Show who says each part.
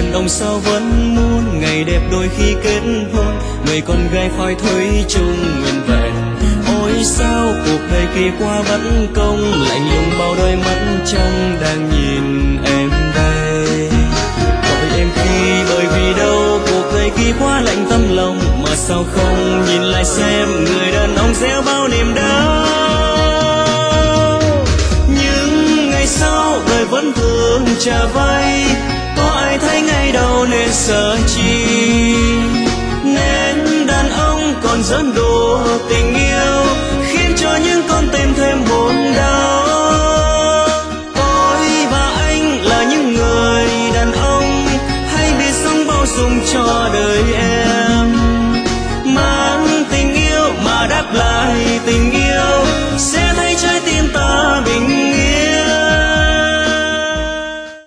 Speaker 1: đàn ông sao vẫn muốn ngày đẹp đôi khi kết hôn, người con gái phai thối chung nguyên vẹn. Ôi sao cuộc đời kỳ qua vẫn công, lạnh lùng bao đôi mắt trong đang nhìn em đây. Gọi em khi bởi vì đâu cuộc đời kỳ qua lạnh tâm lòng, mà sao không nhìn lại xem người đàn ông gieo bao niềm đau. Nhưng ngày sau đời vẫn thường trả vay, có ai thấy ngày đầu nên sợ chi, nên đàn ông còn dẫn đùa tình yêu, khiến cho những con tim thêm buồn đau. Tôi và anh là những người đàn ông hay biết sống bao dung cho đời em.